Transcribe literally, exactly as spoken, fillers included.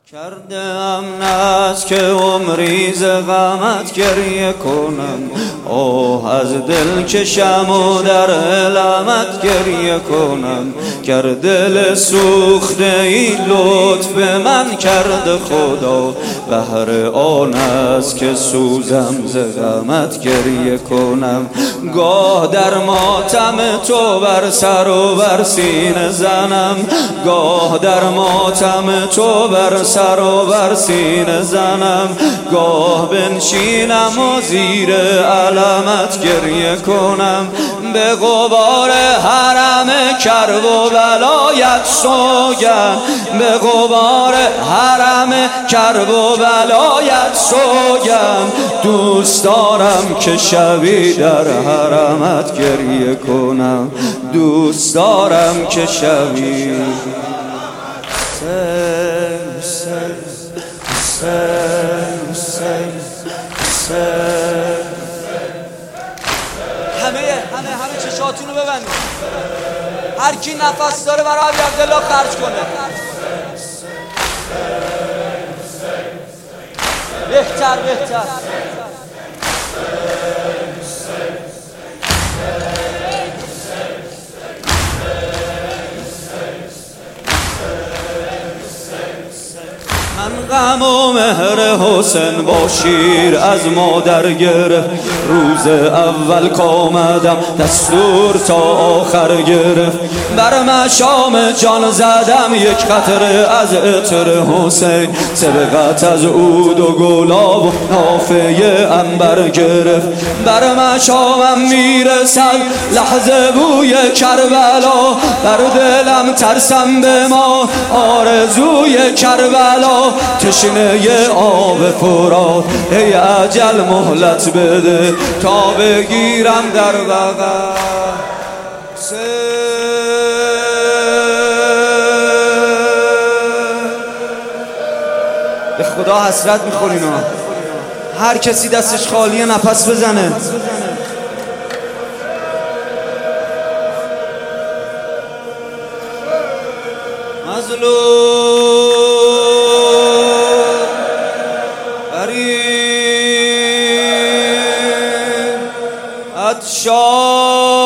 کردم ناز که عمری ز غمت گریه کنم، آه از دل کشم و در علمت گریه کنم. گر دل سوخته ای لطف به من کرده خدا، بهر آن است که سوزم ز غمت گریه کنم. گاه در ماتم تو بر سر و بر سینه زنم، گاه در ماتم تو بر سر و بر سینه زنم. گاه بنشینم و زیر علمت گریه کنم. به غبار حرم کرب و بلایت سوگند، به غبار حرم کرب و بلایت سوگند. دوست دارم که شبی در حرمت گریه کنم، دوست دارم که شبی حسین حسین حسین حسین. همه همه همه چشاتونو ببندید، هر کی نفس داره برای علی عبدالله خرج کنه. بهتر بهتر من غم و مهر حسین با شیر از مادر گرفت. روز اول کامدم دستور تا آخر گرفت. بر مشام جان زدم یک قطره از عطر حسین. سبقت از عود و گلاب و نافه عنبر گرفت. بر مشامم میرسد لحظه بوی کربلا، بر دلم ترسم به ما آرزوی کربلا. تشنه آب فرات ای اجل مهلت بده، تا بگیرم در بغل. به خدا حسرت میخورین ها، هر کسی دستش خالیه نفس بزنه. مظلوم غریب، اشار